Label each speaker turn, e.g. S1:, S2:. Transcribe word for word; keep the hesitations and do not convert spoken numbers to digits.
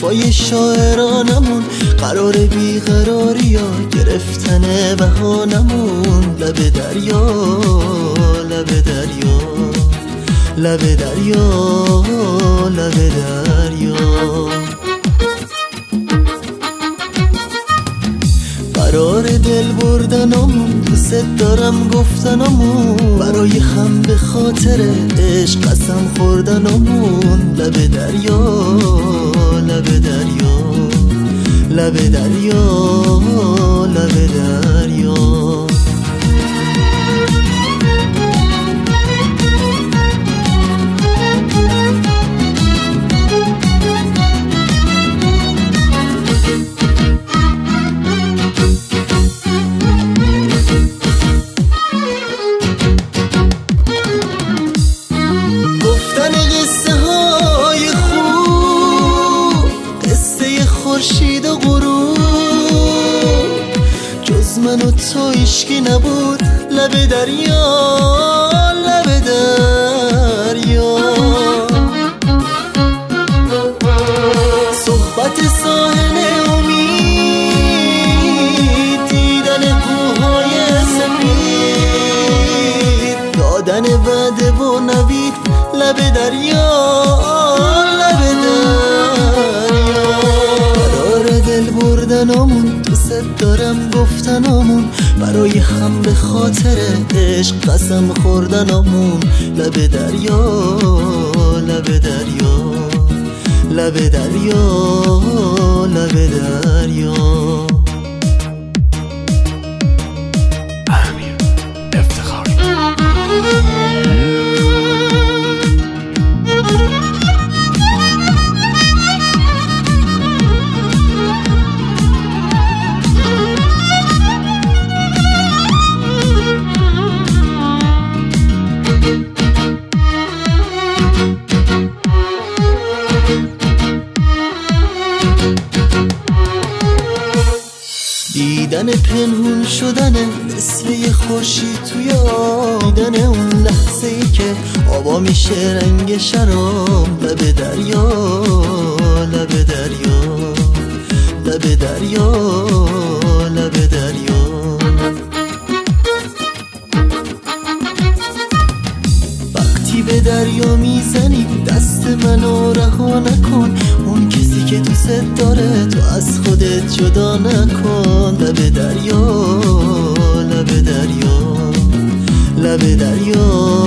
S1: حرفای شاعرانمون قرار بیقراری ها گرفتن بهانمون. لب دریا لب دریا لب دریا لب دریا قرار دل بردنمون دوست دارم گفتنمون برای هم به خاطر عشق قسم خوردنمون. لب دریا لب دریا لب دریا لب دریا خورشید و غروب جز من و تو هیچکی نبود. لب دریا لب دریا صحبت ساحل امید دیدن کوههای سفید دادن وعده و نوید. لب دریا لب دریا دل بردنمون دوست دارم گفتنمون برای هم به خاطر عشق قسم خوردنمون. لب دریا لب دریا لب دریا لب دریا
S2: امیر افتخاری.
S1: دیدن پنهون شدن مثل یه خورشید توی آب دیدن اون لحظه ای که آبا میشه رنگ شراب. لب دریا لب دریا لب دریا لب دریا وقتی به دریا میزنی دست منو رها نکن. اون کسی که دوست داره تو از خودت جدا نکن. لب دریا لب دریا لب دریا